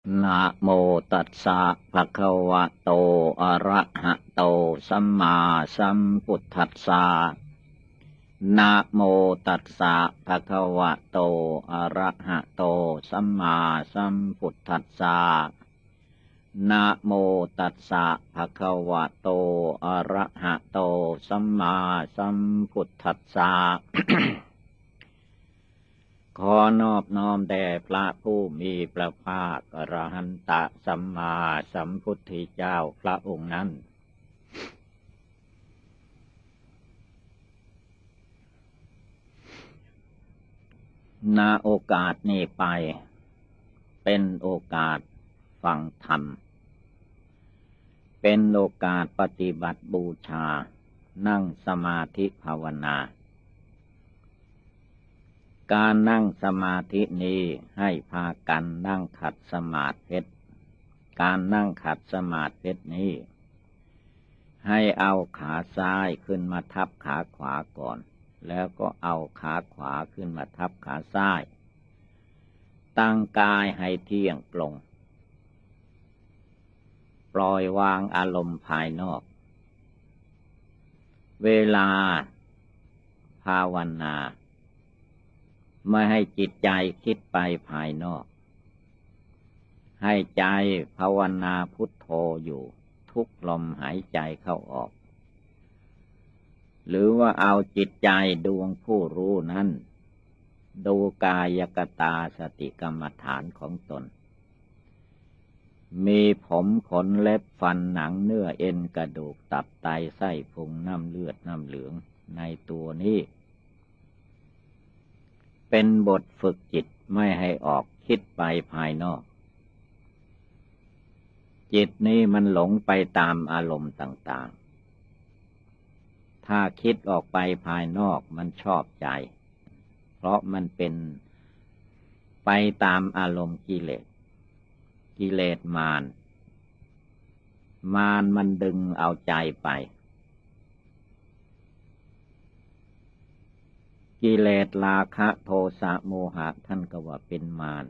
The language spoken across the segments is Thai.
นะโมตัสสะภะคะวะโตอะระหะโตสัมมาสัมพุทธัสสะนะโมตัสสะภะคะวะโตอะระหะโตสัมมาสัมพุทธัสสะนะโมตัสสะภะคะวะโตอะระหะโตสัมมาสัมพุทธัสสะ ขอนอบน้อมแด่พระผู้มีพระภาคอรหันตสัมมาสัมพุทธเจ้าพระองค์นั้นณโอกาสนี้ไปเป็นโอกาสฟังธรรมเป็นโอกาสปฏิบัติบูชานั่งสมาธิภาวนาการนั่งสมาธินี้ให้พากันนั่งขัดสมาธิการนั่งขัดสมาธินี้ให้เอาขาซ้ายขึ้นมาทับขาขวาก่อนแล้วก็เอาขาขวาขึ้นมาทับขาซ้ายตั้งกายให้เที่ยงตรงปล่อยวางอารมณ์ภายนอกเวลาภาวนาไม่ให้จิตใจคิดไปภายนอกให้ใจภาวนาพุทโธอยู่ทุกลมหายใจเข้าออกหรือว่าเอาจิตใจดวงผู้รู้นั้นดูกายกตาสติกรรมฐานของตนมีผมขนเล็บฟันหนังเนื้อเอ็นกระดูกตับไตไส้พุงน้ำเลือดน้ำเหลืองในตัวนี้เป็นบทฝึกจิตไม่ให้ออกคิดไปภายนอกจิตนี้มันหลงไปตามอารมณ์ต่างๆถ้าคิดออกไปภายนอกมันชอบใจเพราะมันเป็นไปตามอารมณ์กิเลสมารมันดึงเอาใจไปกิเลสราคะโทสะโมหะท่านก็ว่าเป็นมาร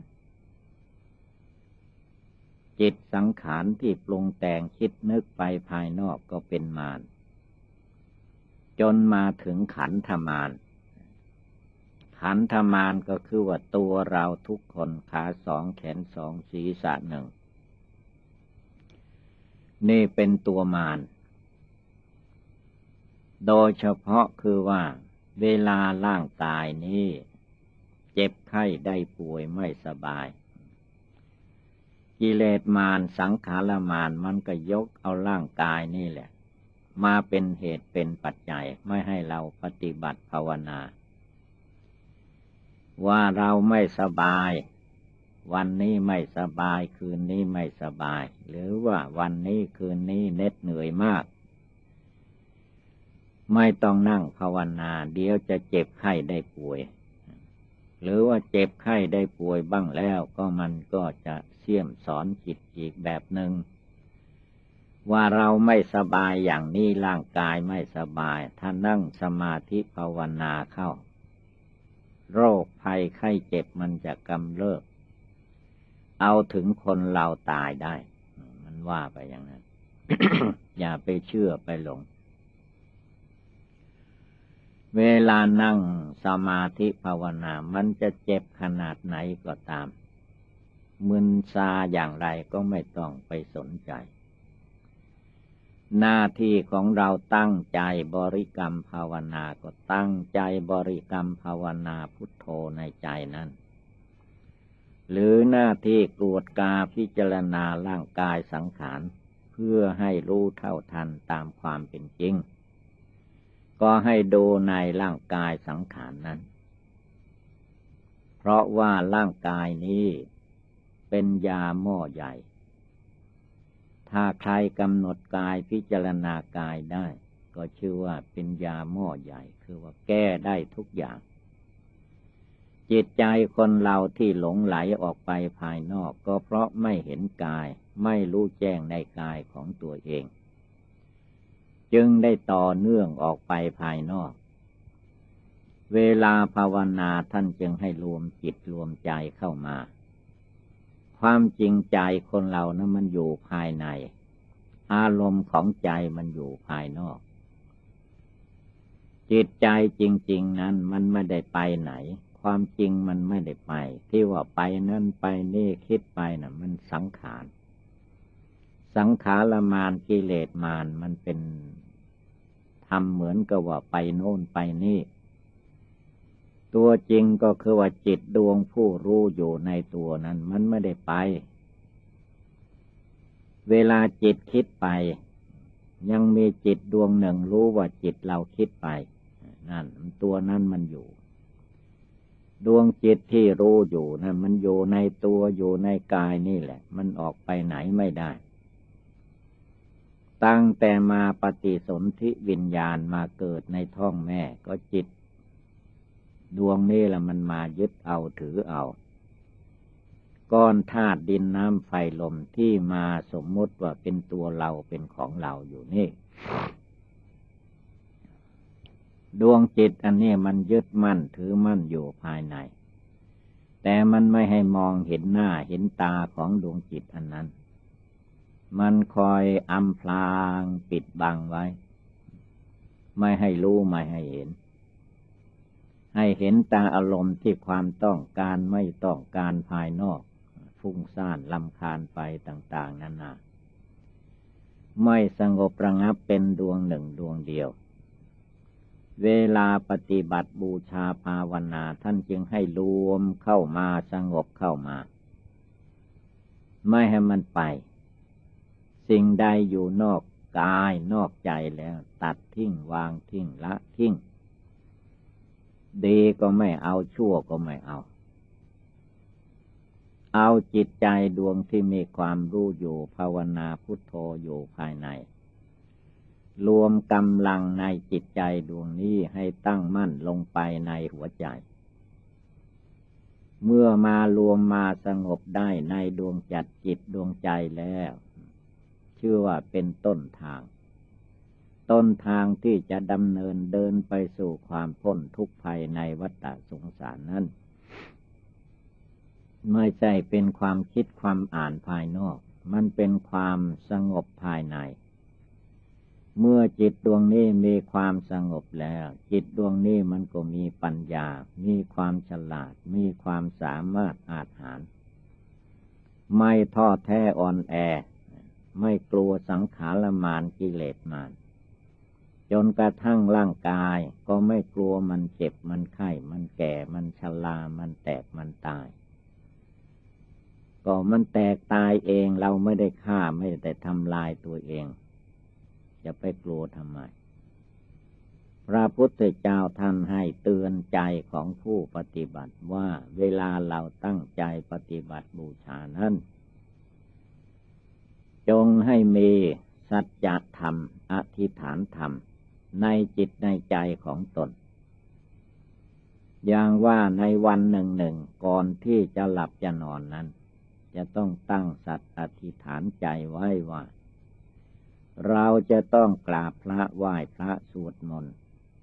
จิตสังขารที่ปรุงแต่งคิดนึกไปภายนอกก็เป็นมารจนมาถึงขันธมารขันธมารก็คือว่าตัวเราทุกคนขาสองแขนสองศีรษะหนึ่งนี่เป็นตัวมารโดยเฉพาะคือว่าเวลาร่างกายนี้เจ็บไข้ได้ป่วยไม่สบายกิเลสมารสังขารมารมันก็ยกเอาร่างกายนี่แหละมาเป็นเหตุเป็นปัจจัยไม่ให้เราปฏิบัติภาวนาว่าเราไม่สบายวันนี้ไม่สบายคืนนี้ไม่สบายหรือว่าวันนี้คืนนี้เหน็ดเหนื่อยมากไม่ต้องนั่งภาวนาเดี๋ยวจะเจ็บไข้ได้ป่วยหรือว่าเจ็บไข้ได้ป่วยบ้างแล้วก็มันก็จะเสี่ยมสอนจิตอีกแบบหนึ่งว่าเราไม่สบายอย่างนี้ร่างกายไม่สบายถ้านั่งสมาธิภาวนาเข้าโรคภัยไข้เจ็บมันจะกำเริบเอาถึงคนเราตายได้มันว่าไปอย่างนั้น อย่าไปเชื่อไปหลงเวลานั่งสมาธิภาวนามันจะเจ็บขนาดไหนก็ตามมึนซาอย่างไรก็ไม่ต้องไปสนใจหน้าที่ของเราตั้งใจบริกรรมภาวนาก็ตั้งใจบริกรรมภาวนาพุทโธในใจนั้นหรือหน้าที่ตรวจกาพิจารณาร่างกายสังขารเพื่อให้รู้เท่าทันตามความเป็นจริงก็ให้ดูในร่างกายสังขารนั้นเพราะว่าร่างกายนี้เป็นยาหม้อใหญ่ถ้าใครกำหนดกายพิจารณากายได้ก็ชื่อว่าเป็นยาหม้อใหญ่คือว่าแก้ได้ทุกอย่างจิตใจคนเราที่หลงไหลออกไปภายนอกก็เพราะไม่เห็นกายไม่รู้แจ้งในกายของตัวเองจึงได้ต่อเนื่องออกไปภายนอกเวลาภาวนาท่านจึงให้รวมจิตรวมใจเข้ามาคความจริงใจคนเรานะมันอยู่ภายในอารมณ์ของใจมันอยู่ภายนอกจิตใจจริงๆนั้นมันไม่ได้ไปไหนความจริงมันไม่ได้ไปที่ว่าไปนั่นไปนี่คิดไปน่ะมันสังขารมารกิเลสมารมันเป็นทำเหมือนกับว่าไปโน่นไปนี่ตัวจริงก็คือว่าจิตดวงผู้รู้อยู่ในตัวนั้นมันไม่ได้ไปเวลาจิตคิดไปยังมีจิตดวงหนึ่งรู้ว่าจิตเราคิดไปนั่นตัวนั้นมันอยู่ดวงจิตที่รู้อยู่นั่นมันอยู่ในตัวอยู่ในกายนี่แหละมันออกไปไหนไม่ได้ตั้งแต่มาปฏิสนธิวิญญาณมาเกิดในท้องแม่ก็จิตดวงนี้แหละมันมายึดเอาถือเอาก้อนธาตุดินน้ำไฟลมที่มาสมมติว่าเป็นตัวเราเป็นของเราอยู่นี่ดวงจิตอันนี้มันยึดมั่นถือมั่นอยู่ภายในแต่มันไม่ให้มองเห็นหน้าเห็นตาของดวงจิตอันนั้นมันคอยอำพรางปิดบังไว้ไม่ให้รู้ไม่ให้เห็นให้เห็นตาอารมณ์ที่ความต้องการไม่ต้องการภายนอกฟุ้งซ่านรำคาญไปต่างๆนานาไม่สงบระงับเป็นดวงหนึ่งดวงเดียวเวลาปฏิบัติบูชาภาวนาท่านจึงให้รวมเข้ามาสงบเข้ามาไม่ให้มันไปสิ่งใดอยู่นอกกายนอกใจแล้วตัดทิ้งวางทิ้งละทิ้งดีก็ไม่เอาชั่วก็ไม่เอาจิตใจดวงที่มีความรู้อยู่ภาวนาพุทโธอยู่ภายในรวมกำลังในจิตใจดวงนี้ให้ตั้งมั่นลงไปในหัวใจเมื่อมารวมมาสงบได้ในดวงจัดจิตดวงใจแล้วชื่อว่าเป็นต้นทางที่จะดำเนินเดินไปสู่ความพ้นทุกข์ภัยในวัฏสงสารนั้นไม่ใช่เป็นความคิดความอ่านภายนอกมันเป็นความสงบภายในเมื่อจิตดวงนี้มีความสงบแล้วจิตดวงนี้มันก็มีปัญญามีความฉลาดมีความสามารถอาจหาญไม่ท้อแท้อ่อนแอไม่กลัวสังขารมารกิเลสมารจนกระทั่งร่างกายก็ไม่กลัวมันเจ็บมันไข้มันแก่มันชรามันแตกมันตายก็มันแตกตายเองเราไม่ได้ฆ่าไม่ได้ทำลายตัวเองจะไปกลัวทำไมพระพุทธเจ้าท่านให้เตือนใจของผู้ปฏิบัติว่าเวลาเราตั้งใจปฏิบัติบูชานั้นจงให้มีสัจธรรมอธิษฐานธรรมในจิตในใจของตนอย่างว่าในวันหนึ่งก่อนที่จะหลับจะนอนนั้นจะต้องตั้งสัตย์อธิษฐานใจไว้ว่าเราจะต้องกราบพระไหว้พระสวดมนต์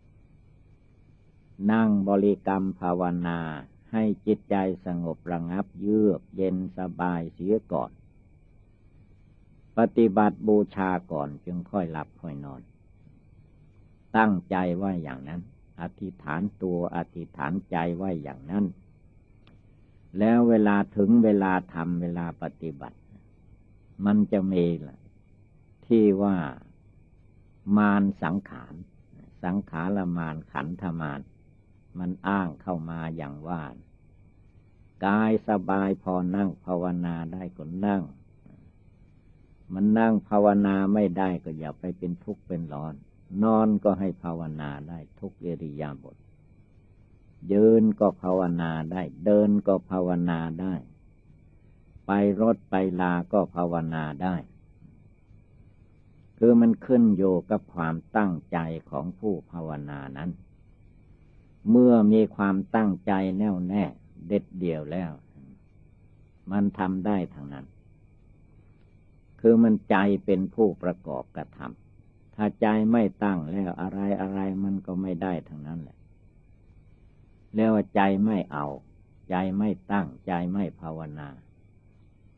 นั่งบริกรรมภาวนาให้จิตใจสงบระงับเยือกเย็นสบายเสียก่อนปฏิบัติบูชาก่อนจึงค่อยหลับค่อยนอนตั้งใจไว้อย่างนั้นอธิษฐานตัวอธิษฐานใจไว้อย่างนั้นแล้วเวลาถึงเวลาทำเวลาปฏิบัติมันจะมีล่ะที่ว่ามารสังขารมารขันธมารมันอ้างเข้ามาอย่างว่ากายสบายพอนั่งภาวนาได้ก็นั่งมันนั่งภาวนาไม่ได้ก็อย่าไปเป็นทุกข์เป็นร้อนนอนก็ให้ภาวนาได้ทุกอิริยาบถยืนก็ภาวนาได้เดินก็ภาวนาได้ไปรถไปลาก็ภาวนาได้คือมันขึ้นอยู่กับความตั้งใจของผู้ภาวนานั้นเมื่อมีความตั้งใจแน่วแน่เด็ดเดี่ยวแล้วมันทำได้ทั้งนั้นคือมันใจเป็นผู้ประกอบกระทำถ้าใจไม่ตั้งแล้วอะไรมันก็ไม่ได้ทั้งนั้นแหละแล้วใจไม่เอาใจไม่ตั้งใจไม่ภาวนา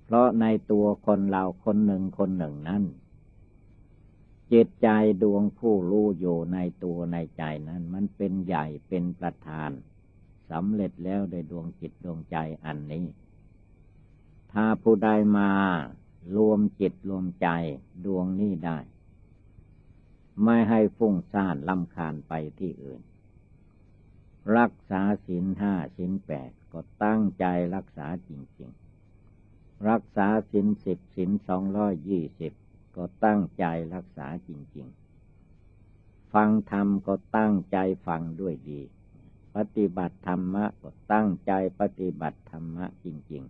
เพราะในตัวคนเราคนหนึ่งคนหนึ่งนั้นจิตใจดวงผู้รู้อยู่ในตัวในใจนั้นมันเป็นใหญ่เป็นประธานสำเร็จแล้วโดยดวงจิตดวงใจอันนี้ถ้าผู้ใดมารวมจิตรวมใจดวงนี้ได้ไม่ให้ฟุ้งซ่านรำคาญไปที่อื่นรักษาศีลห้าศีลแปดก็ตั้งใจรักษาจริงๆรักษาศีล10ศีล220ก็ตั้งใจรักษาจริงๆฟังธรรมก็ตั้งใจฟังด้วยดีปฏิบัติธรรมะก็ตั้งใจปฏิบัติธรรมะจริง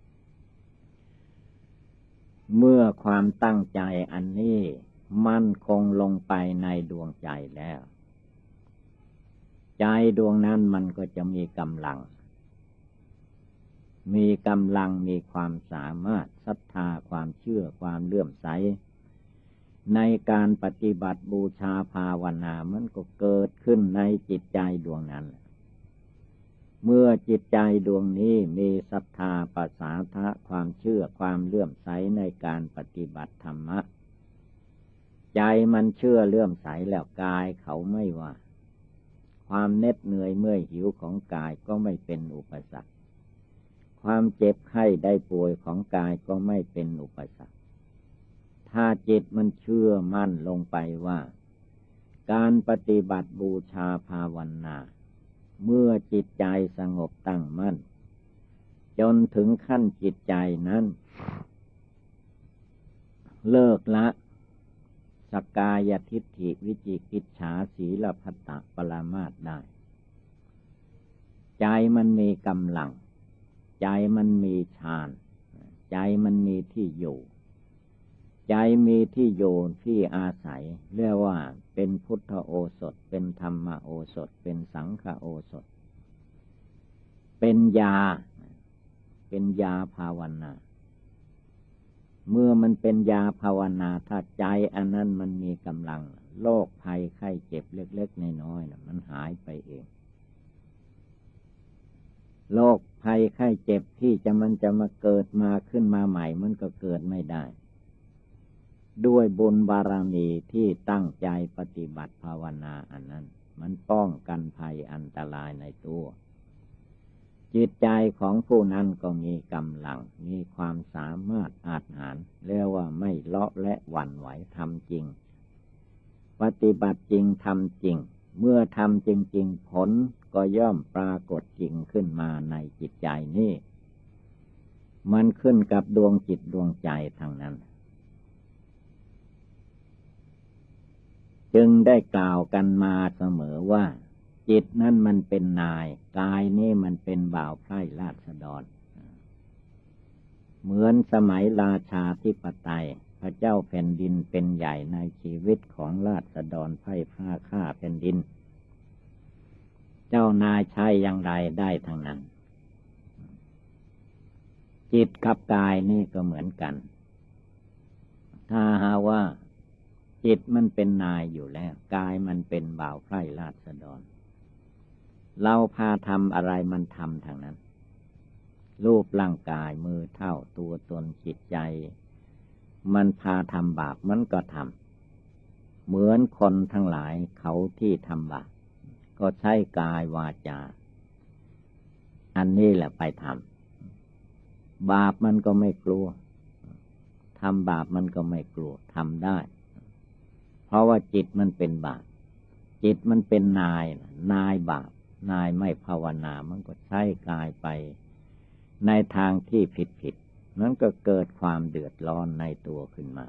ๆเมื่อความตั้งใจอันนี้มั่นคงลงไปในดวงใจแล้วใจดวงนั้นมันก็จะมีกำลังมีความสามารถศรัทธาความเชื่อความเลื่อมใสในการปฏิบัติบูชาภาวนามันก็เกิดขึ้นในจิตใจดวงนั้นเมื่อจิตใจดวงนี้มีศรัทธาประสาทะความเชื่อความเลื่อมใสในการปฏิบัติธรรมะใจมันเชื่อเลื่อมใสแล้วกายเขาไม่ว่าความเหน็ดเหนื่อยเมื่อยหิวของกายก็ไม่เป็นอุปสรรคความเจ็บไข้ได้ป่วยของกายก็ไม่เป็นอุปสรรคถ้าจิตมันเชื่อมั่นลงไปว่าการปฏิบัติบูชาภาวนาเมื่อจิตใจสงบตั้งมั่นจนถึงขั้นจิตใจนั้นเลิกละสกายทิฏฐิวิจิกิจฉาสีลพัตตปรามาสได้ใจมันมีกำลังใจมันมีฌานใจมันมีที่อยู่ใจมีที่อยู่ที่อาศัยเรียกว่าเป็นพุทธโอสถเป็นธรรมโอสถเป็นสังฆโอสถเป็นยาภาวนาเมื่อมันเป็นยาภาวนาถ้าใจอันนั้นมันมีกำลังโรคภัยไข้เจ็บเล็กๆน้อยๆมันหายไปเองโรคภัยไข้เจ็บที่มันจะมาเกิดมาขึ้นมาใหม่มันก็เกิดไม่ได้ด้วยบุญบารมีที่ตั้งใจปฏิบัติภาวนาอันนั้นมันป้องกันภัยอันตรายในตัวจิตใจของผู้นั้นก็มีกำลังมีความสามารถอาจหาญเรียกว่าไม่เลาะและหวั่นไหวทำจริงปฏิบัติจริงทำจริงเมื่อทำจริงๆผลก็ย่อมปรากฏจริงขึ้นมาในจิตใจนี้มันขึ้นกับดวงจิตดวงใจทางนั้นจึงได้กล่าวกันมาเสมอว่าจิตนั้นมันเป็นนายกายนี่มันเป็นบ่าวไพร่ราษฎรเหมือนสมัยราชาธิปไตยพระเจ้าแผ่นดินเป็นใหญ่ในชีวิตของราษฎรไพร่พาฆ่าแผ่นดินเจ้านายใช้อย่างไรได้ทั้งนั้นจิตกับกายนี่ก็เหมือนกันถ้าหาว่าจิตมันเป็นนายอยู่แล้วกายมันเป็นบ่าวไพร่ราษฎรเราพาทำอะไรมันทำทางนั้นรูปร่างกายมือเท่าตัวตนจิตใจมันพาทำบาปมันก็ทำเหมือนคนทั้งหลายเขาที่ทำบาปก็ใช้กายวาจาอันนี้แหละไปทำบาปมันก็ไม่กลัวทำบาปมันก็ไม่กลัวทำได้เพราะว่าจิตมันเป็นบาปจิตมันเป็นนายบาปนายไม่ภาวนามันก็ใช้กายไปในทางที่ผิดนั้นก็เกิดความเดือดร้อนในตัวขึ้นมา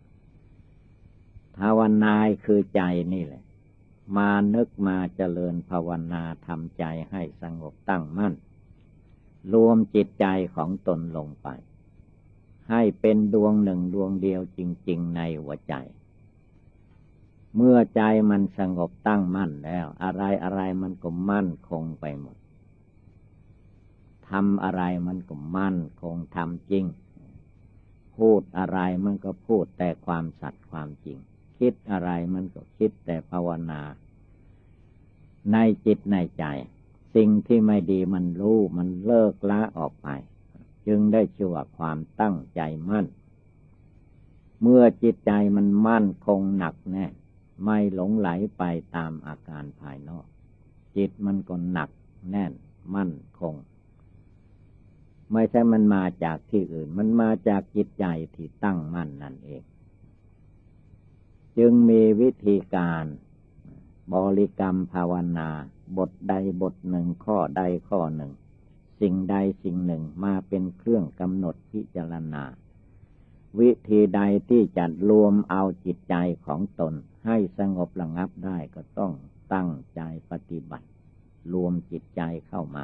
ภาวนายคือใจนี่แหละมานึกมาเจริญภาวนาทำใจให้สงบตั้งมั่นรวมจิตใจของตนลงไปให้เป็นดวงหนึ่งดวงเดียวจริงๆในหัวใจเมื่อใจมันสงบตั้งมั่นแล้วอะไรมันก็มั่นคงไปหมดทำอะไรมันก็มั่นคงทำจริงพูดอะไรมันก็พูดแต่ความสัตย์ความจริงคิดอะไรมันก็คิดแต่ภาวนาในจิตในใจสิ่งที่ไม่ดีมันรู้มันเลิกละออกไปจึงได้ชื่อว่าความตั้งใจมั่นเมื่อจิตใจมันมั่นคงหนักแน่ไม่หลงไหลไปตามอาการภายนอกจิตมันก็หนักแน่นมั่นคงไม่ใช่มันมาจากที่อื่นมันมาจากจิตใจที่ตั้งมั่นนั่นเองจึงมีวิธีการบริกรรมภาวนาบทใดบทหนึ่งข้อใดข้อหนึ่งสิ่งใดสิ่งหนึ่งมาเป็นเครื่องกำหนดพิจารณาวิธีใดที่จะรวมเอาจิตใจของตนให้สงบระงับได้ก็ต้องตั้งใจปฏิบัติรวมจิตใจเข้ามา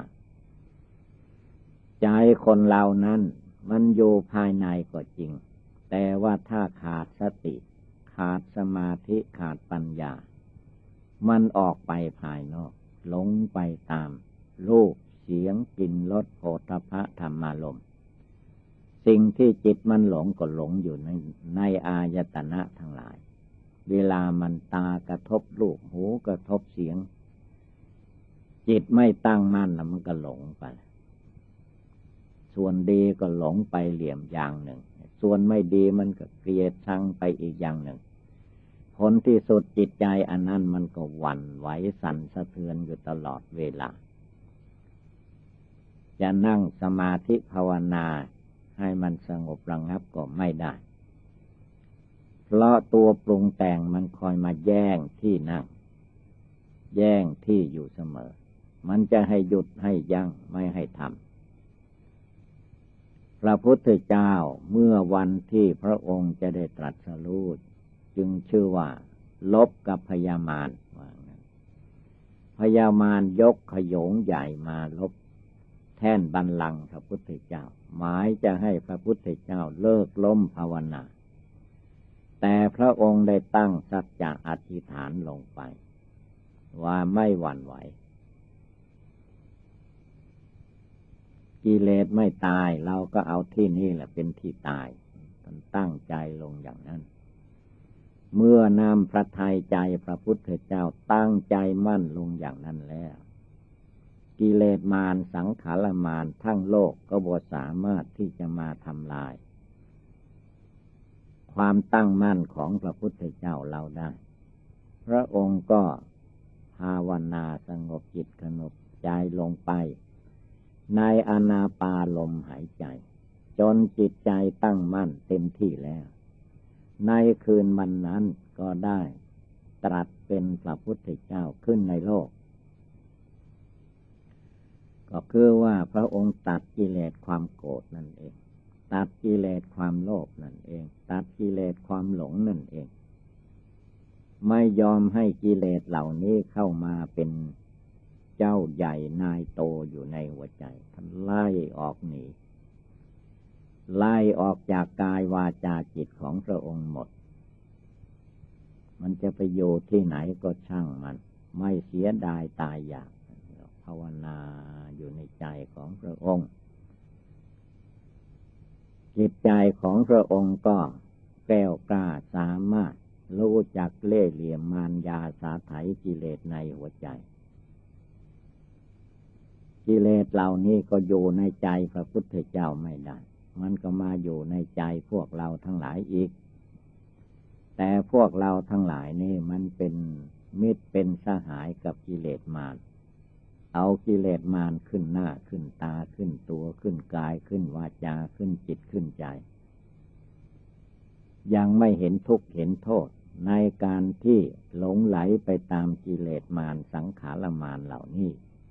ใจคนเรานั้นมันอยู่ภายในก็จริงแต่ว่าถ้าขาดสติขาดสมาธิขาดปัญญามันออกไปภายนอกหลงไปตามรูปเสียงกลิ่นรสโผฏฐัพพะธรรมารมณ์สิ่งที่จิตมันหลงก็หลงอยู่ในอายตนะทั้งหลายเวลามันตากระทบรูปหูกระทบเสียงจิตไม่ตั้งมั่นแล้วมันก็หลงไปส่วนดีก็หลงไปเหลี่ยมอย่างหนึ่งส่วนไม่ดีมันก็เกลียดชังไปอีกอย่างหนึ่งผลที่สุดจิตใจอันนั้นมันก็หวั่นไหวสั่นสะเทือนอยู่ตลอดเวลาจะนั่งสมาธิภาวนาให้มันสงบระงับก็ไม่ได้เพราะตัวปรุงแต่งมันคอยมาแย่งที่นั่งแย่งที่อยู่เสมอมันจะให้หยุดให้ยั้งไม่ให้ทำพระพุทธเจ้าเมื่อวันที่พระองค์จะได้ตรัสรู้จึงชื่อว่าลบกับพญามารพญามารยกขโยงใหญ่มาลบแท่นบัลลังก์พระพุทธเจ้าหมายจะให้พระพุทธเจ้าเลิกล้มภาวนาแต่พระองค์ได้ตั้งสัจจะอธิษฐานลงไปว่าไม่หวั่นไหวกิเลสไม่ตายเราก็เอาที่นี่แหละเป็นที่ตายท่านตั้งใจลงอย่างนั้นเมื่อนำพระทัยใจพระพุทธเจ้าตั้งใจมั่นลงอย่างนั้นแล้วกิเลสมารสังขารมารทั้งโลกก็บ่สามารถที่จะมาทำลายความตั้งมั่นของพระพุทธเจ้าเราได้พระองค์ก็ภาวนาสงบจิตสงบใจลงไปในอานาปานลมหายใจจนจิตใจตั้งมั่นเต็มที่แล้วในคืนวันนั้นก็ได้ตรัสเป็นพระพุทธเจ้าขึ้นในโลกก็คือว่าพระองค์ตัดกิเลสความโกรธนั่นเองตัดกิเลสความโลภนั่นเองตัดกิเลสความหลงนั่นเองไม่ยอมให้กิเลสเหล่านี้เข้ามาเป็นเจ้าใหญ่นายโตอยู่ในหัวใจท่านไล่ออกหนีไล่ออกจากกายวาจาจิตของพระองค์หมดมันจะไปอยู่ที่ไหนก็ช่างมันไม่เสียดายตายอยากภาวนาอยู่ในใจของพระองค์จิตใจของพระองค์ก็แก้วกล้าสามารถรู้จักเล่ห์เหลี่ยมมารยาสาไถกิเลสในหัวใจกิเลสเหล่านี้ก็อยู่ในใจพระพุทธเจ้าไม่ได้มันก็มาอยู่ในใจพวกเราทั้งหลายอีกแต่พวกเราทั้งหลายนี่มันเป็นมิตรเป็นสหายกับกิเลสมารเอากิเลสมารขึ้นหน้าขึ้นตาขึ้นตัวขึ้นกายขึ้นวาจาขึ้นจิตขึ้นใจยังไม่เห็นทุกข์เห็นโทษในการที่หลงไหลไปตามกิเลสมารสังขารมารเหล่านี้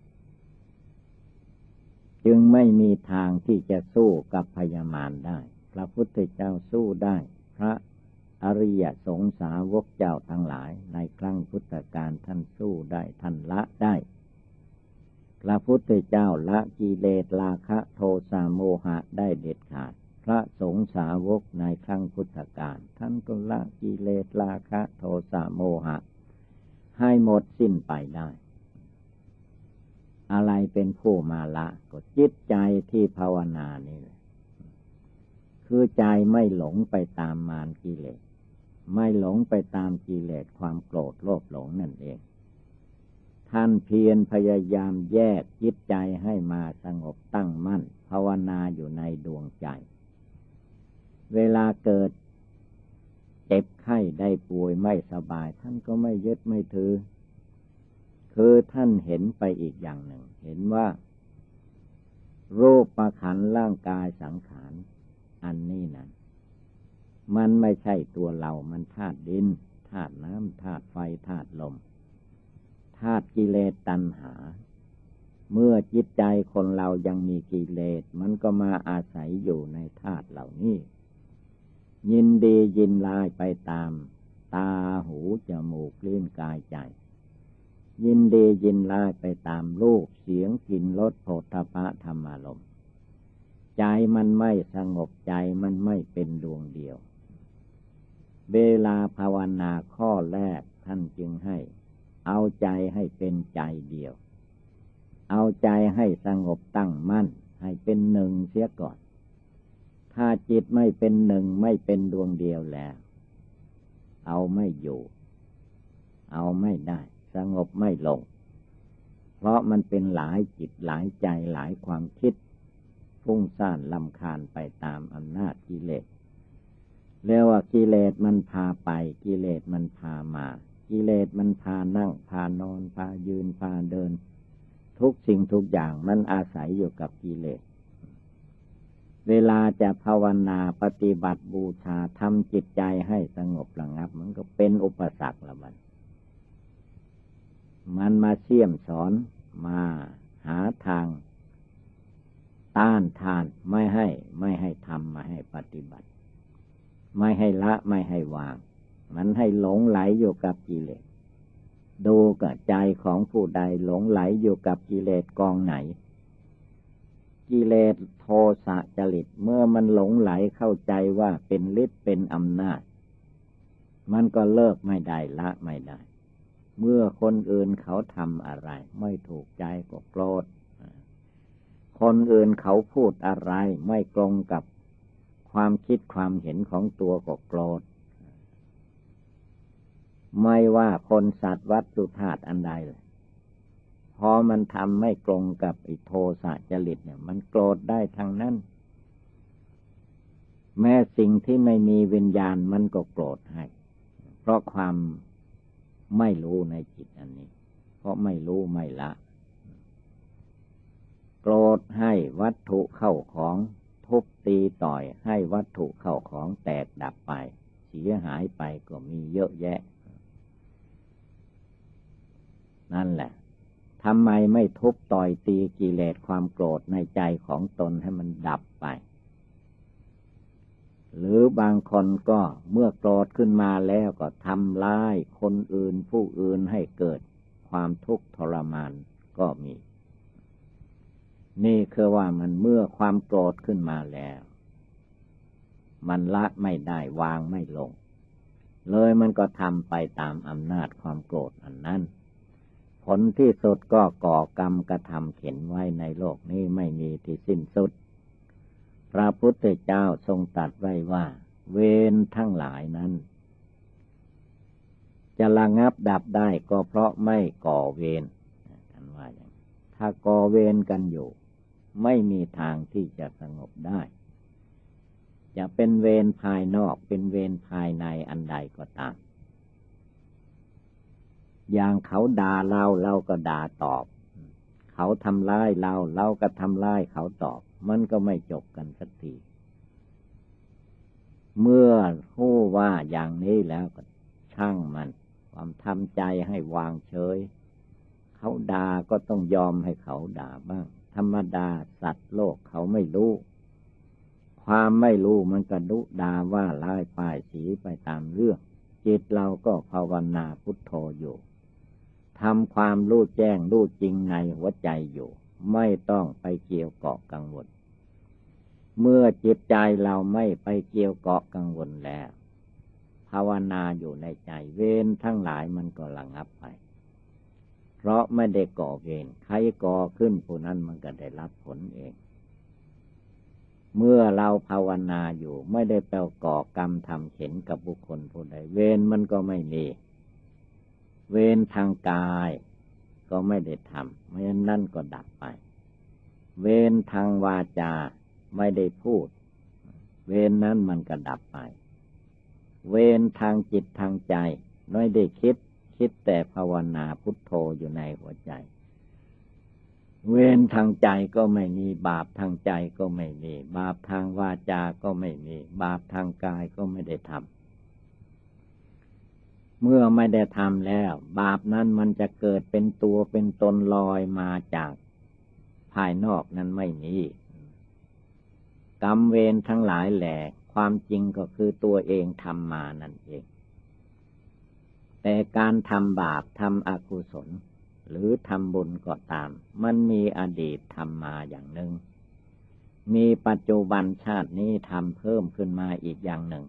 จึงไม่มีทางที่จะสู้กับพญามารได้พระพุทธเจ้าสู้ได้พระอริยสงสาวกเจ้าทั้งหลายในครั้งพุทธกาลท่านสู้ได้ท่านละได้พระพุทธเจ้าละกิเลสราคะโทสะโมหะได้เด็ดขาดพระสงฆ์สาวกในครั้งพุทธกาลท่านก็ละกิเลสราคะโทสะโมหะให้หมดสิ้นไปได้อะไรเป็นผู้มาละก็จิตใจที่ภาวนานี่แหละคือใจไม่หลงไปตามมารกิเลสไม่หลงไปตามกิเลสความโกรธโลภหลงนั่นเองท่านเพียรพยายามแยกจิตใจให้มาสงบตั้งมั่นภภาวนาอยู่ในดวงใจเวลาเกิดเจ็บไข้ได้ป่วยไม่สบายท่านก็ไม่ยึดไม่ถือคือท่านเห็นไปอีกอย่างหนึ่งเห็นว่ารูปขันธ์ร่างกายสังขารอันนี้นะมันไม่ใช่ตัวเรามันธาตุดินธาตุน้ำธาตุไฟธาตุลมธาตุกิเลสตัณหาเมื่อจิตใจคนเรายังมีกิเลสมันก็มาอาศัยอยู่ในธาตุเหล่านี้ยินดียินร้ายไปตามตาหูจมูกลิ้นกายใจยินดียินร้ายไปตามรูปเสียงกลิ่นรสโผฏฐัพพะธรรมารมณ์ใจมันไม่สงบใจมันไม่เป็นดวงเดียวเวลาภาวนาข้อแรกท่านจึงให้เอาใจให้เป็นใจเดียวเอาใจให้สงบตั้งมั่นให้เป็นหนึ่งเสียก่อนถ้าจิตไม่เป็นหนึ่งไม่เป็นดวงเดียวแล้วเอาไม่อยู่เอาไม่ได้สงบไม่ลงเพราะมันเป็นหลายจิตหลายใจหลายความคิดฟุ้งซ่านรำคาญไปตามอำนาจกิเลสเรียกว่ากิเลสมันพาไปกิเลสมันพามากิเลสมันพานั่งพานอนพายืนพาเดินทุกสิ่งทุกอย่างมันอาศัยอยู่กับกิเลสเวลาจะภาวนาปฏิบัติบูชาทำจิตใจให้สงบระงับมันก็เป็นอุปสรรคละมันมาเสี่ยมสอนมาหาทางต้านทานไม่ให้ทำมาให้ปฏิบัติไม่ให้ละไม่ให้วางมันให้หลงไหลอยู่กับกิเลสดูกับใจของผู้ใดหลงไหลอยู่กับกิเลสกองไหนกิเลสโทสะจริตเมื่อมันหลงไหลเข้าใจว่าเป็นฤทธิ์เป็นอำนาจมันก็เลิกไม่ได้ละไม่ได้เมื่อคนอื่นเขาทำอะไรไม่ถูกใจก็โกรธคนอื่นเขาพูดอะไรไม่ตรงกับความคิดความเห็นของตัวก็โกรธไม่ว่าคนสัตว์วัตถุธาตุอันใดเลยพอมันทำไม่ตรงกับอิโทสะจริตเนี่ยมันโกรธได้ทั้งนั้นแม้สิ่งที่ไม่มีวิญญาณมันก็โกรธให้เพราะความไม่รู้ในจิตอันนี้เพราะไม่รู้ไม่ละโกรธให้วัตถุเข้าของทุบตีต่อยให้วัตถุเข้าของแตกดับไปเสียหายไปก็มีเยอะแยะนั่นแหละทำไมไม่ทุบต่อยตีกิเลสความโกรธในใจของตนให้มันดับไปหรือบางคนก็เมื่อโกรธขึ้นมาแล้วก็ทำร้ายคนอื่นผู้อื่นให้เกิดความทุกข์ทรมานก็มีนี่คือว่ามันเมื่อความโกรธขึ้นมาแล้วมันละไม่ได้วางไม่ลงเลยมันก็ทำไปตามอำนาจความโกรธอันนั้นผลที่สุดก็ก่อกรรมกระทำเข็นไว้ในโลกนี้ไม่มีที่สิ้นสุดพระพุทธเจ้าทรงตรัสไว้ว่าเวรทั้งหลายนั้นจะระงับดับได้ก็เพราะไม่ก่อเวรท่านว่าอย่างถ้าก่อเวรกันอยู่ไม่มีทางที่จะสงบได้จะเป็นเวรภายนอกเป็นเวรภายในอันใดก็ตามอย่างเขาด่าเราก็ด่าตอบเขาทำร้ายเราก็ทำร้ายเขาตอบมันก็ไม่จบกันสักทีเมื่อรู้ว่าอย่างนี้แล้วก็ช่างมันความทำใจให้วางเฉยเขาด่าก็ต้องยอมให้เขาด่าบ้างธรรมดาสัตว์โลกเขาไม่รู้ความไม่รู้มันก็ดุด่าว่าร้ายป้ายสีไปตามเรื่องจิตเราก็ภาวนาพุทโธอยู่ทำความรู้แจ้งรู้จริงในหัวใจอยู่ไม่ต้องไปเกี่ยวเกาะกังวลเมื่อจิตใจเราไม่ไปเกี่ยวเกาะกังวลแล้วภาวนาอยู่ในใจเวรทั้งหลายมันก็ระงับไปเพราะไม่ได้ก่อเวรใครก่อขึ้นผู้นั้นมันก็ได้รับผลเองเมื่อเราภาวนาอยู่ไม่ได้ไปก่อกรรมทำเข็นกับบุคคลผู้ใดเวรมันก็ไม่มีเวรทางกายก็ไม่ได้ทำไม่งั้นนั่นก็ดับไปเวรทางวาจาไม่ได้พูดเวรนั้นมันก็ดับไปเวรทางจิตทางใจไม่ได้คิดแต่ภาวนาพุทโธอยู่ในหัวใจเวรทางใจก็ไม่มีบาปทางใจก็ไม่มีบาปทางวาจาก็ไม่มีบาปทางกายก็ไม่ได้ทำเมื่อไม่ได้ทำแล้วบาปนั้นมันจะเกิดเป็นตัวเป็นตนลอยมาจากภายนอกนั้นไม่มีกรรมเวรทั้งหลายแหละความจริงก็คือตัวเองทำมานั่นเองแต่การทำบาปทำอกุศลหรือทำบุญก็ตามมันมีอดีตทำมาอย่างหนึ่งมีปัจจุบันชาตินี้ทำเพิ่มขึ้นมาอีกอย่างหนึ่ง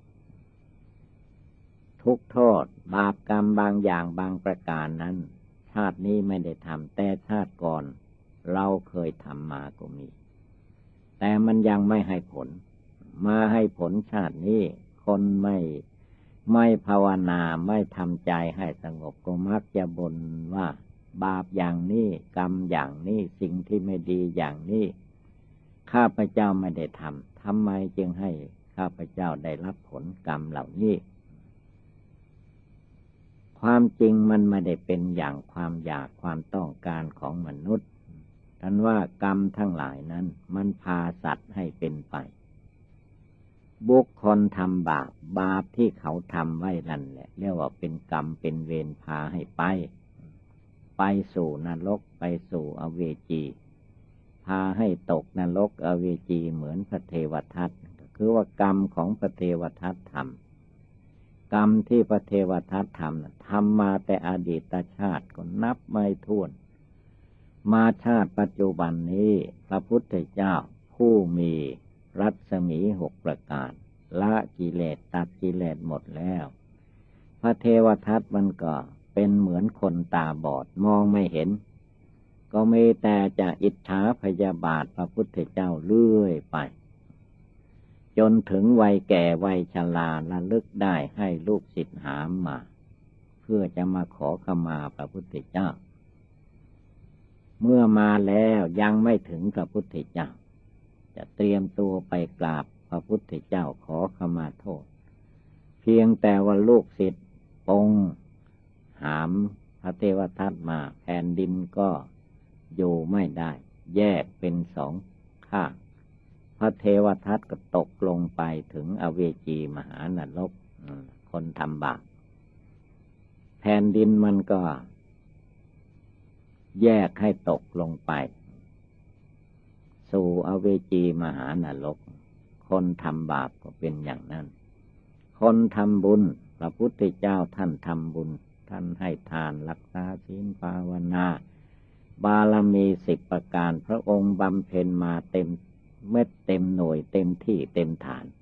ทุกโทษบาปกรรมบางอย่างบางประการนั้นชาตินี้ไม่ได้ทำแต่ชาติก่อนเราเคยทำมาก็มีแต่มันยังไม่ให้ผลมาให้ผลชาตินี้คนไม่ภาวนาไม่ทำใจให้สงบก็มักจะบ่นว่าบาปอย่างนี้กรรมอย่างนี้สิ่งที่ไม่ดีอย่างนี้ข้าพเจ้าไม่ได้ทำไมจึงให้ข้าพเจ้าได้รับผลกรรมเหล่านี้ความจริงมันไม่ได้เป็นอย่างความอยากความต้องการของมนุษย์ท่านว่ากรรมทั้งหลายนั้นมันพาสัตว์ให้เป็นไปบุคคลทำบาปที่เขาทำไว้นั่นแหละเรียกว่าเป็นกรรมเป็นเวรพาให้ไปสู่นรกไปสู่อเวจีพาให้ตกนรกอเวจีเหมือนพระเทวทัตคือว่ากรรมของพระเทวทัตทำกรรมที่พระเทวทัตทำมาแต่อดีตชาติก็นับไม่ถ้วนมาชาติปัจจุบันนี้พระพุทธเจ้าผู้มีรัศมี6 ประการละกิเลสตัดกิเลสหมดแล้วพระเทวทัตมันก็เป็นเหมือนคนตาบอดมองไม่เห็นก็มีแต่จะอิจฉาพยาบาทพระพุทธเจ้าเรื่อยไปจนถึงวัยแก่วัยชราระลึกได้ให้ลูกศิษย์หามมาเพื่อจะมาขอขมาพระพุทธเจ้าเมื่อมาแล้วยังไม่ถึงพระพุทธเจ้าจะเตรียมตัวไปกราบพระพุทธเจ้าขอขมาโทษเพียงแต่ว่าลูกศิษย์ปงหามพระเทวทัตมาแผ่นดินก็อยู่ไม่ได้แยกเป็น2 ข้างพระเทวทัตก็ตกลงไปถึงอเวจีมหานรกคนทำบาปแผ่นดินมันก็แยกให้ตกลงไปสู่อเวจีมหานรกคนทำบาปก็เป็นอย่างนั้นคนทำบุญพระพุทธเจ้าท่านทำบุญท่านให้ทานรักษาศีลภาวนาบารมี10 ประการพระองค์บำเพ็ญมาเต็มเม็ดเต็มหน่วยเต็มที่เต็มฐาน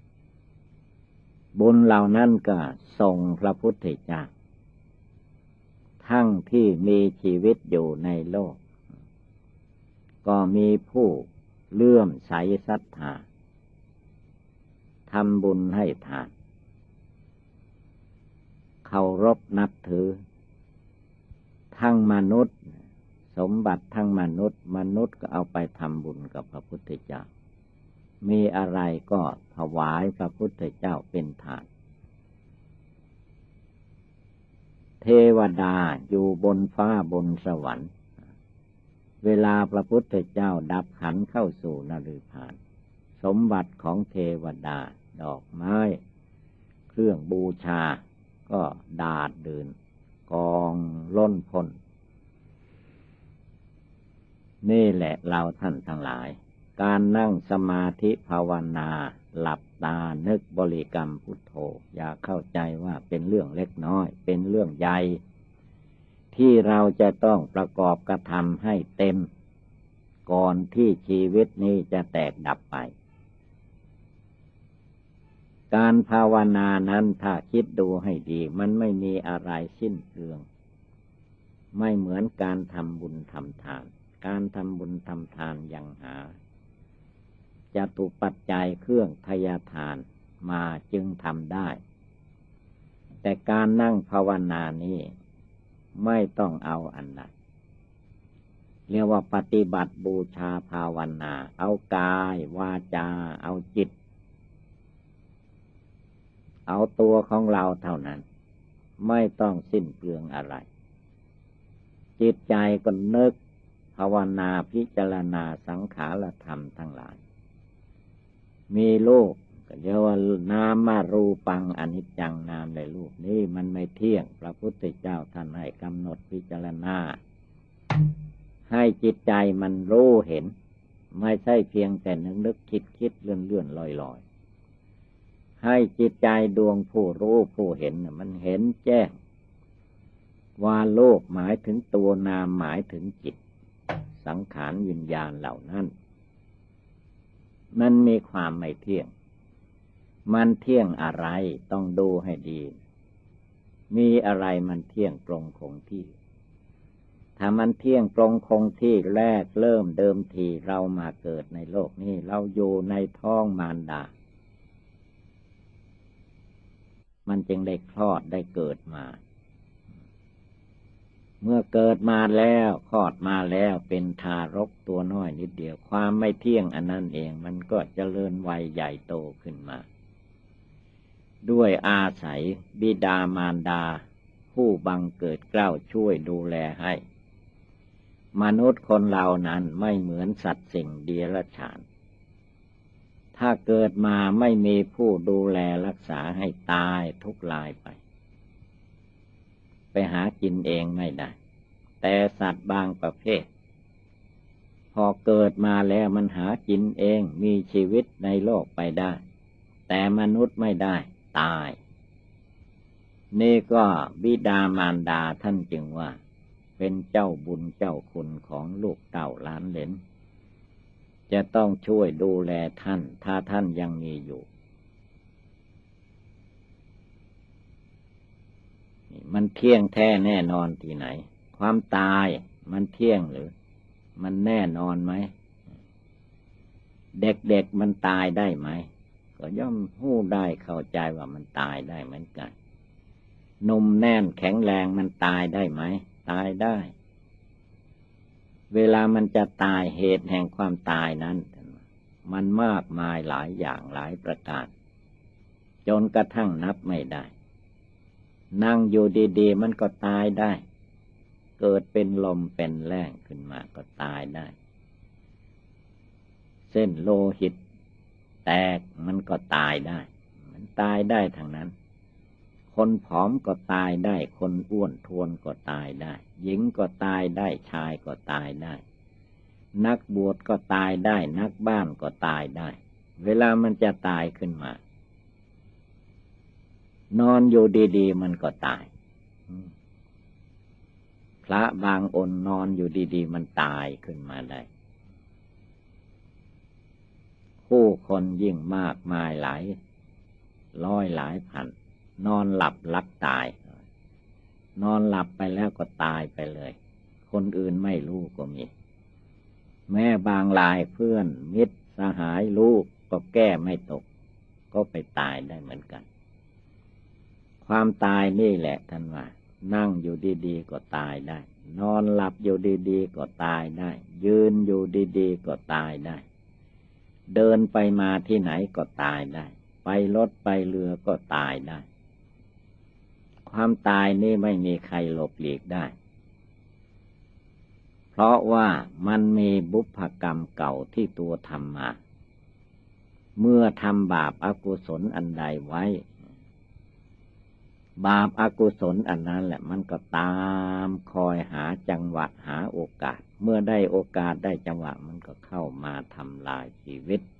บุญเหล่านั้นก็ส่งพระพุทธเจ้าทั้งที่มีชีวิตอยู่ในโลกก็มีผู้เลื่อมใสศรัทธาทำบุญให้ทานเคารพนับถือทั้งมนุษย์สมบัติทั้งมนุษย์ก็เอาไปทำบุญกับพระพุทธเจ้ามีอะไรก็ถวายพระพุทธเจ้าเป็นทานเทวดาอยู่บนฟ้าบนสวรรค์เวลาพระพุทธเจ้าดับขันธ์เข้าสู่นฤพานสมบัติของเทวดาดอกไม้เครื่องบูชาก็ดาดดื่นกองล้นพ้นนี่แหละเราท่านทั้งหลายการนั่งสมาธิภาวนาหลับตานึกบริกรรมพุทโธอย่าเข้าใจว่าเป็นเรื่องเล็กน้อยเป็นเรื่องใหญ่ที่เราจะต้องประกอบกระทำให้เต็มก่อนที่ชีวิตนี้จะแตกดับไปการภาวนานั้นถ้าคิดดูให้ดีมันไม่มีอะไรสิ้นเปลืองไม่เหมือนการทำบุญทำทานการทำบุญทำทานยังหาจตุปัจจัยเครื่องทยทานมาจึงทำได้แต่การนั่งภาวนานี้ไม่ต้องเอาอันใดเรียกว่าปฏิบัติบูชาภาวนาเอากายวาจาเอาจิตเอาตัวของเราเท่านั้นไม่ต้องสิ้นเปลืองอะไรจิตใจก็นึกภาวนาพิจารณาสังขารธรรมทั้งหลายมีรูปก็เรียกว่านามารูปังอนิจจังนามในรูปนี้มันไม่เที่ยงพระพุทธเจ้าท่านให้กำหนดพิจารณาให้จิตใจมันรู้เห็นไม่ใช่เพียงแต่นึกคิดเลื่อนลอยให้จิตใจดวงผู้รู้ผู้เห็นมันเห็นแจ้งว่าโลกหมายถึงตัวนามหมายถึงจิตสังขารวิญญาณเหล่านั้นมันมีความไม่เที่ยงมันเที่ยงอะไรต้องดูให้ดีมีอะไรมันเที่ยงตรงคงที่ถ้ามันเที่ยงตรงคงที่แรกเริ่มเดิมทีเรามาเกิดในโลกนี้เราอยู่ในท้องมารดามันจึงได้คลอดได้เกิดมาเมื่อเกิดมาแล้วคลอดมาแล้วเป็นทารกตัวน้อยนิดเดียวความไม่เที่ยงอันนั้นเองมันก็เจริญวัยใหญ่โตขึ้นมาด้วยอาศัยบิดามารดาผู้บังเกิดเกล้าช่วยดูแลให้มนุษย์คนเรานั้นไม่เหมือนสัตว์สิ่งเดรัจฉานถ้าเกิดมาไม่มีผู้ดูแลรักษาให้ตายทุกรายไปหากินเองไม่ได้แต่สัตว์บางประเภทพอเกิดมาแล้วมันหากินเองมีชีวิตในโลกไปได้แต่มนุษย์ไม่ได้ตายนี่ก็บิดามารดาท่านจึงว่าเป็นเจ้าบุญเจ้าคุณของลูกเต่าหลานเหลนจะต้องช่วยดูแลท่านถ้าท่านยังมีอยู่มันเที่ยงแท้แน่นอนที่ไหนความตายมันเที่ยงหรือมันแน่นอนไหมเด็กมันตายได้ไหมก็ย่อมหู้ได้เข้าใจว่ามันตายได้เหมือนกันหนุ่มแน่นแข็งแรงมันตายได้ไหมตายได้เวลามันจะตายเหตุแห่งความตายนั้นมันมากมายหลายอย่างหลายประการจนกระทั่งนับไม่ได้นั่งอยู่ดีๆมันก็ตายได้เกิดเป็นลมเป็นแรงขึ้นมาก็ตายได้เส้นโลหิตแตกมันก็ตายได้มันตายได้ทั้งนั้นคนผอมก็ตายได้คนอ้วนท้วนก็ตายได้หญิงก็ตายได้ชายก็ตายได้นักบวชก็ตายได้นักบ้านก็ตายได้เวลามันจะตายขึ้นมานอนอยู่ดีๆมันก็ตายพระบางองค์นอนอยู่ดีๆมันตายขึ้นมาได้ผู้คนยิ่งมากมายหลายร้อยหลายพันนอนหลับลับตายนอนหลับไปแล้วก็ตายไปเลยคนอื่นไม่รู้ก็มีแม้บางรายเพื่อนมิตรสหายรู้ก็แก้ไม่ตกก็ไปตายได้เหมือนกันความตายนี่แหละท่านว่านั่งอยู่ดีๆก็ตายได้นอนหลับอยู่ดีๆก็ตายได้ยืนอยู่ดีๆก็ตายได้เดินไปมาที่ไหนก็ตายได้ไปรถไปเรือก็ตายได้ความตายนี่ไม่มีใครหลบหลีกได้เพราะว่ามันมีบุพกรรมเก่าที่ตัวทำมาเมื่อทำบาปอกุศลอันใดไว้บาปอกุศลอันนั้นแหละมันก็ตามคอยหาจังหวะหาโอกาสเมื่อได้โอกาสได้จังหวะมันก็เข้ามาทำลายชีวิต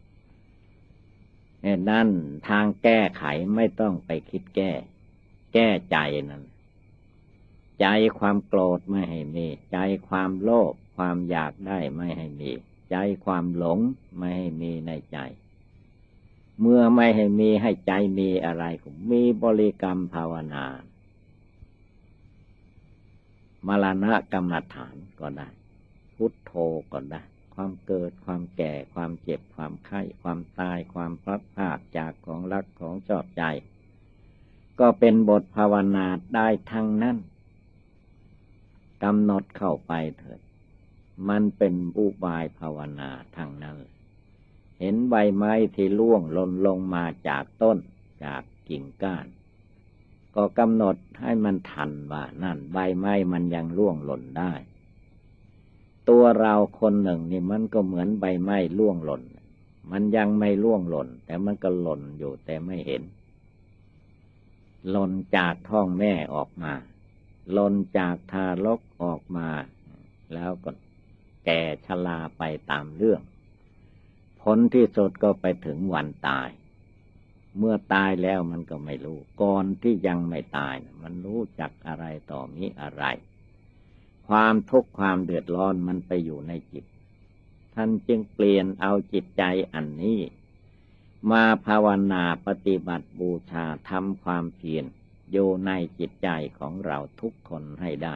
นั่นทางแก้ไขไม่ต้องไปคิดแก้ใจนั่นใจความโกรธไม่ให้มีใจความโลภความอยากได้ไม่ให้มีใจความหลงไม่ให้มีในใจเมื่อไม่ให้มีให้ใจมีอะไรก็มีบริกรรมภาวนามรณะกรรมฐานก็ได้พุทโธก็ได้ความเกิดความแก่ความเจ็บความไข้ความตายความพลัดพรากจากของรักของชอบใจก็เป็นบทภาวนาได้ทั้งนั้นกำหนดเข้าไปเถิดมันเป็นอุบายภาวนาทั้งนั้นเห็นใบไม้ที่ร่วงหล่นลงมาจากต้นจากกิ่งก้านก็กำหนดให้มันทันว่านั่นใบไม้มันยังร่วงหล่นได้ตัวเราคนหนึ่งนี่มันก็เหมือนใบไม้ร่วงหล่นมันยังไม่ร่วงหล่นแต่มันก็หล่นอยู่แต่ไม่เห็นหล่นจากท้องแม่ออกมาหล่นจากทารกออกมาแล้วก็แก่ชราไปตามเรื่องผลที่สุดก็ไปถึงวันตายเมื่อตายแล้วมันก็ไม่รู้ก่อนที่ยังไม่ตายมันรู้จักอะไรต่อมิอะไรความทุกข์ความเดือดร้อนมันไปอยู่ในจิตท่านจึงเปลี่ยนเอาจิตใจอันนี้มาภาวนาปฏิบัติบูชาทำความเพียรอยู่ในจิตใจของเราทุกคนให้ได้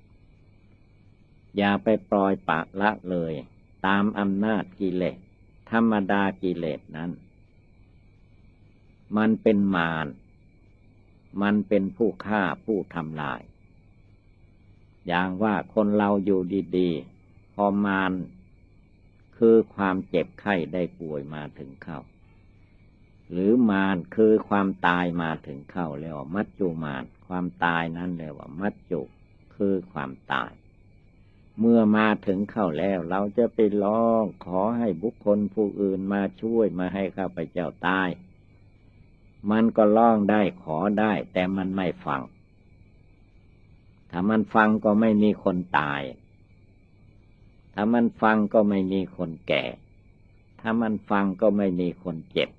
อย่าไปปล่อยปละละเลยตามอำนาจกิเลสธรรมดากิเลสนั้นมันเป็นมารมันเป็นผู้ฆ่าผู้ทำลายอย่างว่าคนเราอยู่ดีๆพอมารคือความเจ็บไข้ได้ป่วยมาถึงเข้าหรือมารคือความตายมาถึงเข้าแล้วมัจจุมารความตายนั้นเรียกว่ามัจจุคือความตายเมื่อมาถึงเข้าแล้วเราจะไปร้องขอให้บุคคลผู้อื่นมาช่วยมาให้ข้าพเจ้าตายมันก็ร้องได้ขอได้แต่มันไม่ฟังถ้ามันฟังก็ไม่มีคนตายถ้ามันฟังก็ไม่มีคนแก่ถ้ามันฟังก็ไม่มีคนเจ็บ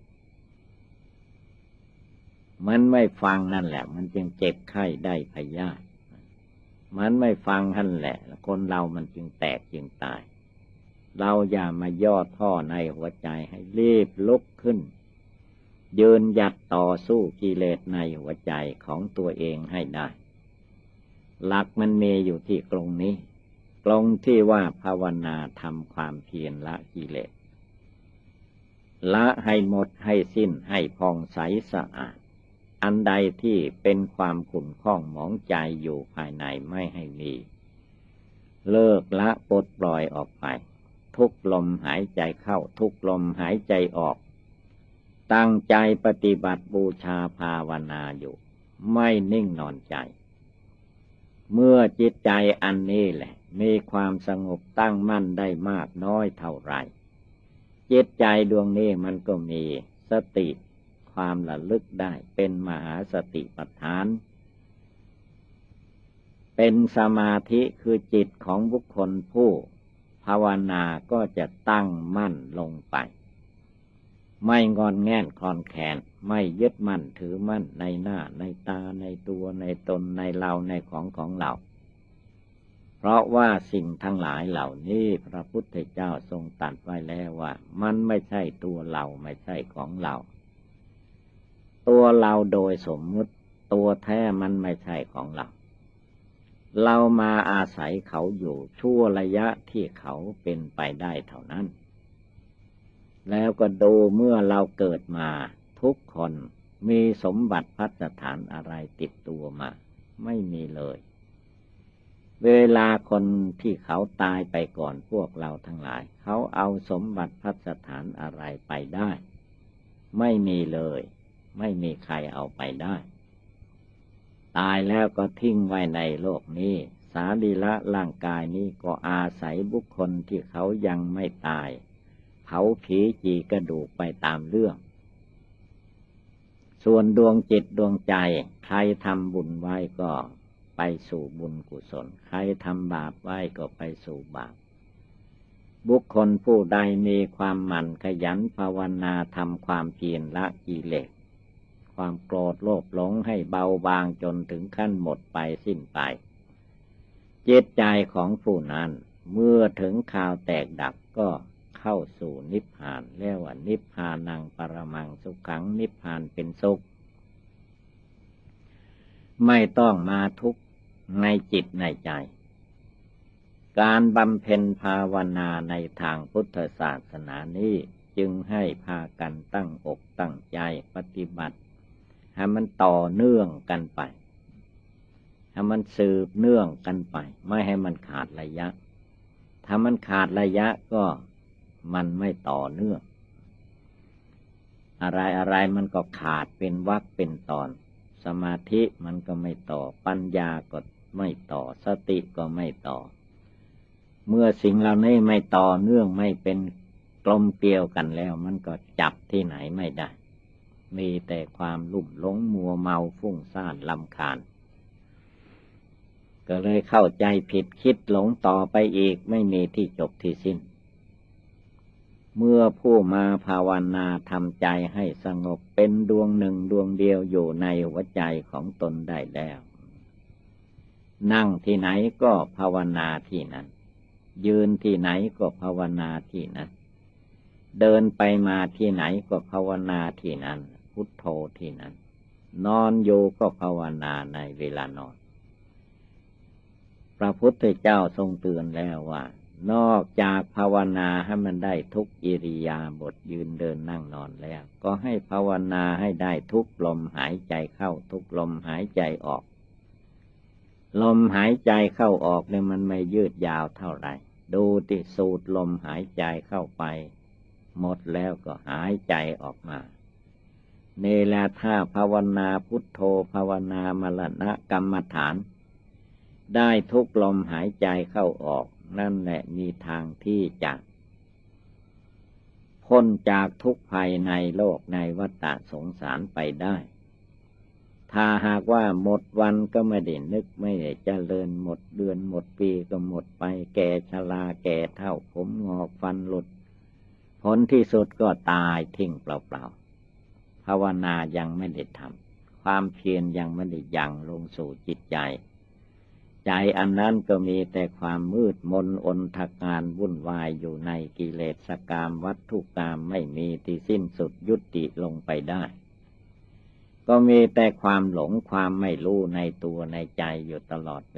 มันไม่ฟังนั่นแหละมันจึงเจ็บไข้ได้พยาธิมันไม่ฟังนั่นแหละคนเรามันจึงแตกจึงตายเราอย่ามาย่อท้อในหัวใจให้รีบลุกขึ้นยืนหยัดต่อสู้กิเลสในหัวใจของตัวเองให้ได้หลักมันมีอยู่ที่ตรงนี้ตรงที่ว่าภาวนาทำความเพียรละกิเลสละให้หมดให้สิ้นให้ผ่องใสสะอาดอันใดที่เป็นความขุ่นข้องหมองใจอยู่ภายในไม่ให้มีเลิกละปลดปล่อยออกไปทุกลมหายใจเข้าทุกลมหายใจออกตั้งใจปฏิบัติบูชาภาวนาอยู่ไม่นิ่งนอนใจเมื่อจิตใจอันนี้แหละมีความสงบตั้งมั่นได้มากน้อยเท่าไรจิตใจดวงนี้มันก็มีสติความระลึกได้เป็นมหาสติปัฏฐานเป็นสมาธิคือจิตของบุคคลผู้ภาวนาก็จะตั้งมั่นลงไปไม่งอนแง่นคลอนแคลนไม่ยึดมั่นถือมั่นในหน้าในตาในตัวในตนในเราในของเราเพราะว่าสิ่งทั้งหลายเหล่านี้พระพุทธเจ้าทรงตรัสไว้แล้วว่ามันไม่ใช่ตัวเราไม่ใช่ของเราตัวเราโดยสมมุติตัวแท้มันไม่ใช่ของเราเรามาอาศัยเขาอยู่ชั่วระยะที่เขาเป็นไปได้เท่านั้นแล้วก็ดูเมื่อเราเกิดมาทุกคนมีสมบัติภัสถานอะไรติดตัวมาไม่มีเลยเวลาคนที่เขาตายไปก่อนพวกเราทั้งหลายเขาเอาสมบัติภัสถานอะไรไปได้ไม่มีเลยไม่มีใครเอาไปได้ตายแล้วก็ทิ้งไว้ในโลกนี้สรีระร่างกายนี้ก็อาศัยบุคคลที่เขายังไม่ตายเผาผีจีกระดูกไปตามเรื่องส่วนดวงจิตดวงใจใครทำบุญไว้ก็ไปสู่บุญกุศลใครทำบาปไว้ก็ไปสู่บาปบุคคลผู้ใดมีความหมั่นขยันภาวนาทำความเพียรละกิเลสความโกรธโลภหลงให้เบาบางจนถึงขั้นหมดไปสิ้นไปจิตใจของผู้นั้นเมื่อถึงข่าวแตกดับก็เข้าสู่นิพพานเรียกว่านิพพานังปรมังสุขังนิพพานเป็นสุขไม่ต้องมาทุกข์ในจิตในใจการบำเพ็ญภาวนาในทางพุทธศาสนานี้จึงให้พากันตั้งอกตั้งใจปฏิบัติให้มันต่อเนื่องกันไปให้มันสืบเนื่องกันไปไม่ให้มันขาดระยะถ้ามันขาดระยะก็มันไม่ต่อเนื่องอะไรมันก็ขาดเป็นวรรคเป็นตอนสมาธิมันก็ไม่ต่อปัญญาก็ไม่ต่อสติก็ไม่ต่อเมื่อสิ่งเหล่านี้ไม่ต่อเนื่องไม่เป็นกลมเกลียวกันแล้วมันก็จับที่ไหนไม่ได้มีแต่ความลุ่มหลงมัวเมาฟุ้งซ่านรำคาญก็เลยเข้าใจผิดคิดหลงต่อไปอีกไม่มีที่จบที่สิ้นเมื่อผู้มาภาวนาทำใจให้สงบเป็นดวงหนึ่งดวงเดียวอยู่ในหัวใจของตนได้แล้วนั่งที่ไหนก็ภาวนาที่นั้นยืนที่ไหนก็ภาวนาที่นั้นเดินไปมาที่ไหนก็ภาวนาที่นั้นพุทโธที่นั้นนอนอยู่ก็ภาวนาในเวลานอนพระพุทธเจ้าทรงเตือนแล้วว่านอกจากภาวนาให้มันได้ทุกอิริยาบถยืนเดินนั่งนอนแล้วก็ให้ภาวนาให้ได้ทุกลมหายใจเข้าทุกลมหายใจออกลมหายใจเข้าออกเนี่ยมันไม่ยืดยาวเท่าไหร่ดูที่สูดลมหายใจเข้าไปหมดแล้วก็หายใจออกมานี่แหละถ้าภาวนาพุทโธภาวนามรณกรรมฐานได้ทุกลมหายใจเข้าออกนั่นแหละมีทางที่จะพ้นจากทุกภัยในโลกในวัฏสงสารไปได้ถ้าหากว่าหมดวันก็ไม่ได้นึกไม่ได้เจริญหมดเดือนหมดปีก็หมดไปแก่ชราแก่เฒ่าผมงอกฟันหลุดผลที่สุดก็ตายทิ้งเปล่าๆภาวนายังไม่ได้ทำความเพียรยังไม่ได้ยังลงสู่จิตใจใจอันนั้นก็มีแต่ความมืดมนอนทการวุ่นวายอยู่ในกิเลสกามวัตถุกามไม่มีที่สิ้นสุดยุติลงไปได้ก็มีแต่ความหลงความไม่รู้ในตัวในใจอยู่ตลอดเว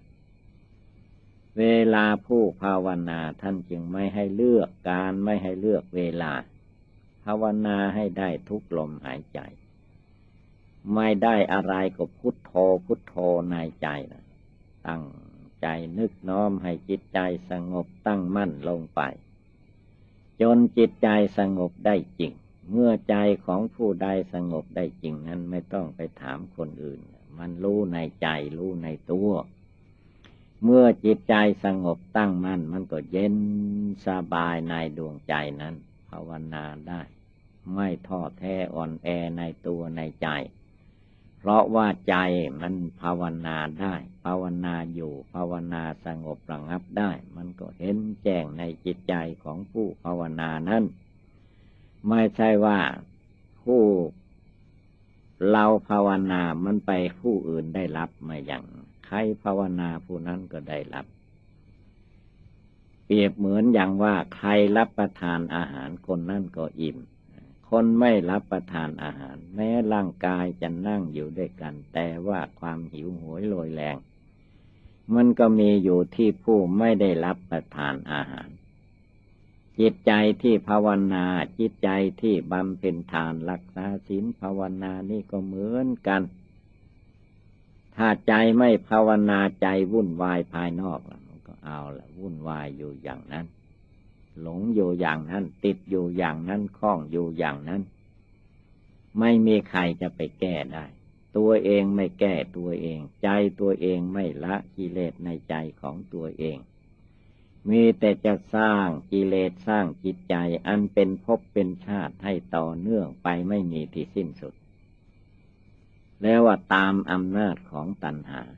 ลาผู้ภาวนาท่านจึงไม่ให้เลือกการไม่ให้เลือกเวลาภาวนาให้ได้ทุกลมหายใจไม่ได้อะไรก็พุทโธพุทโธในใจนะตั้งใจนึกน้อมให้จิตใจสงบตั้งมั่นลงไปจนจิตใจสงบได้จริงเมื่อใจของผู้ใดสงบได้จริงนั้นไม่ต้องไปถามคนอื่นมันรู้ในใจรู้ในตัวเมื่อจิตใจสงบตั้งมั่นมันก็เย็นสบายในดวงใจนั้นภาวนาได้ไม่ท้อแท้อ่อนแอในตัวในใจเพราะว่าใจมันภาวนาได้ภาวนาอยู่ภาวนาสงบระงับได้มันก็เห็นแจ้งในจิตใจของผู้ภาวนานั้นไม่ใช่ว่าผู้เราภาวนามันไปผู้อื่นได้รับไม่อย่างใครภาวนาผู้นั้นก็ได้รับเปรียบเหมือนอย่างว่าใครรับประทานอาหารคนนั้นก็อิ่มคนไม่รับประทานอาหารแม้ร่างกายจะนั่งอยู่ด้วยกันแต่ว่าความหิวโหยโลยแรงมันก็มีอยู่ที่ผู้ไม่ได้รับประทานอาหารจิตใจที่ภาวนาจิตใจที่บำเพ็ญทานรักษาศีลภาวนานี่ก็เหมือนกันถ้าใจไม่ภาวนาใจวุ่นวายภายนอกมันก็เอาละวุ่นวายอยู่อย่างนั้นหลงอยู่อย่างนั้นติดอยู่อย่างนั้นคล้องอยู่อย่างนั้นไม่มีใครจะไปแก้ได้ตัวเองไม่แก้ตัวเองใจตัวเองไม่ละกิเลสในใจของตัวเองมีแต่จะสร้างกิเลสสร้างจิตใจอันเป็นภพเป็นชาติให้ต่อเนื่องไปไม่มีที่สิ้นสุดแล้วว่าตามอำนาจของตัณหา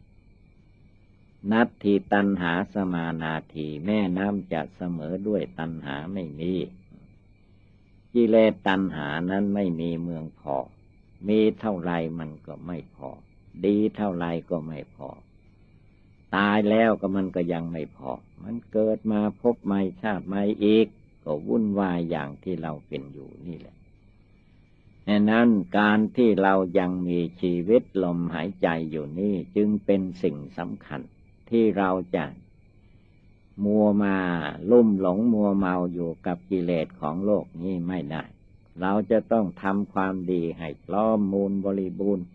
นัตถิตัณหาสมานาทีแม่น้ำจะเสมอด้วยตัณหาไม่มีกิเลสตัณหานั้นไม่มีเมืองพอมีเท่าไรมันก็ไม่พอดีเท่าไรก็ไม่พอตายแล้วก็มันก็ยังไม่พอมันเกิดมาพบใหม่ชาติใหม่อีกก็วุ่นวายอย่างที่เราเป็นอยู่นี่แหละฉะนั้นการที่เรายังมีชีวิตลมหายใจอยู่นี่จึงเป็นสิ่งสำคัญที่เราจะมัวมาลุ่มหลงมัวเมาอยู่กับกิเลสของโลกนี้ไม่ได้เราจะต้องทำความดีให้พร้อมมูลบริบูรณ์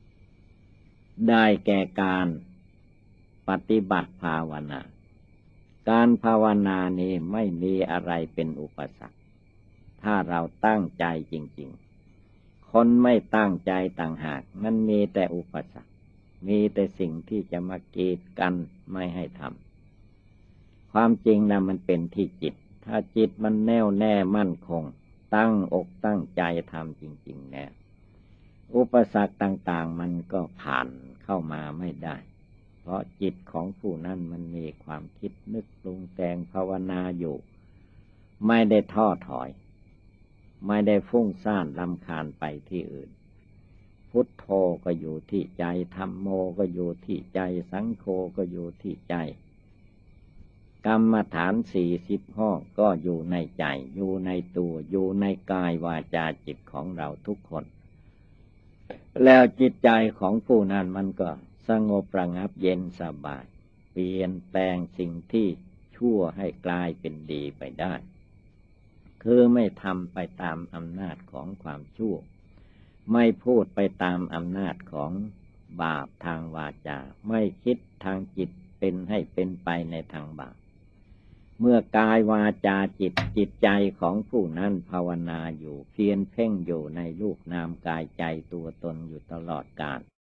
ได้แก่การปฏิบัติภาวนาการภาวนานี้ไม่มีอะไรเป็นอุปสรรคถ้าเราตั้งใจจริงๆคนไม่ตั้งใจต่างหากมันมีแต่อุปสรรคมีแต่สิ่งที่จะมากีดกันไม่ให้ทำความจริงนะมันเป็นที่จิตถ้าจิตมันแน่วแน่มั่นคงตั้งอกตั้งใจทำจริงๆเนี่ยอุปสรรคต่างๆมันก็ผ่านเข้ามาไม่ได้เพราะจิตของผู้นั้นมันมีความคิดนึกปรุงแต่งภาวนาอยู่ไม่ได้ท้อถอยไม่ได้ฟุ้งซ่านรำคาญไปที่อื่นพุทโธก็อยู่ที่ใจธัมโมก็อยู่ที่ใจสังโฆก็อยู่ที่ใจกรรมฐาน40 ข้อก็อยู่ในใจอยู่ในตัวอยู่ในกายวาจาจิตของเราทุกคนแล้วจิตใจของผู้นั้นมันก็สงบระงับเย็นสบายเปลี่ยนแปลงสิ่งที่ชั่วให้กลายเป็นดีไปได้คือไม่ทำไปตามอำนาจของความชั่วไม่พูดไปตามอำนาจของบาปทางวาจาไม่คิดทางจิตเป็นให้เป็นไปในทางบาปเมื่อกายวาจาจิตใจของผู้นั้นภาวนาอยู่เพียรเพ่งอยู่ในรูปนามกายใจตัวตนอยู่ตลอดกาล